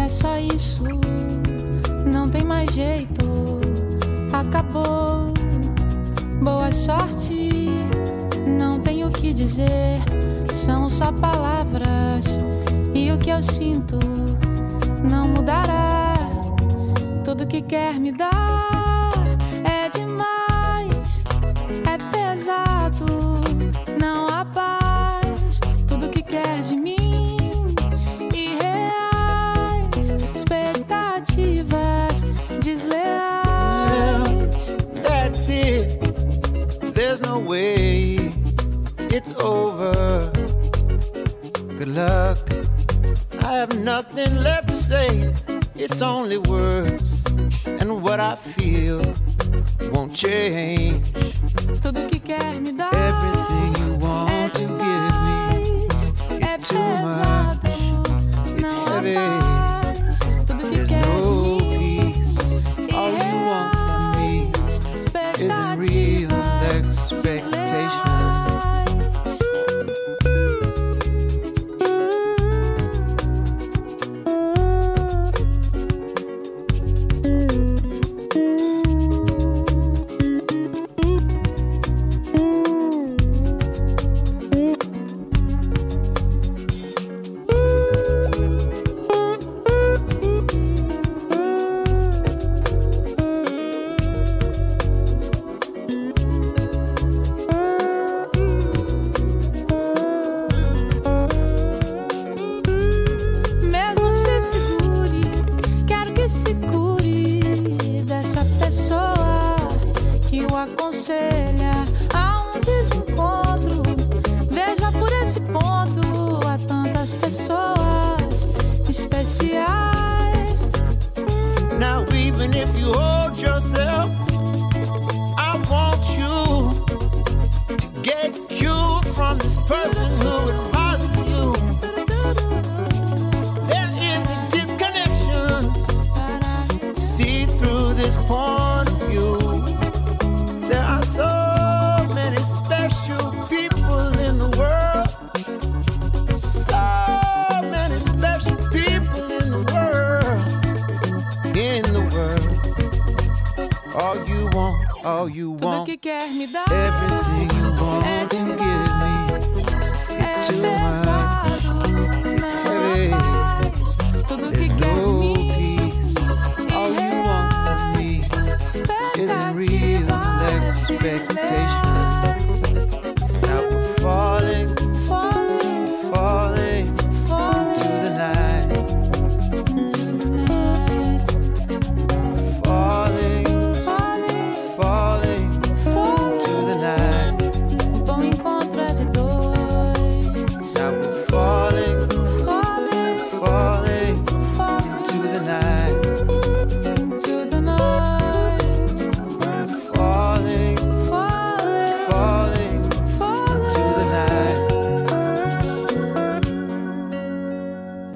é só isso, não tem mais jeito, acabou. Boa sorte, não tenho o que dizer, são só palavras e o que eu sinto não mudará. Tudo que quer me dar é demais, é pesado, não há paz. Tudo que quer de mim, irreais, expectativas desleais. That's it, there's no way it's over. Good luck, I have nothing left to say. It's only words, and what I feel won't change. Tudo que quer me dar everything you want é to demais, give me, é it's too much, pesado, it's não há heavy. paz. Tudo que There's quer no de mim, peace. All you want from me isn't real expectations. Mesmo se segure, quero que se cure dessa pessoa que o aconselha a um desencontro. Veja por esse ponto, há tantas pessoas especiais. Now even if you hold yourself, I want you to get cured from this person who advises you. There is a disconnection. See through this point of view. There are so many special people in the world. So many special people in the world. In the world. All you Tudo want, que quer me dar everything you want é to give me, demais, é too much. pesado.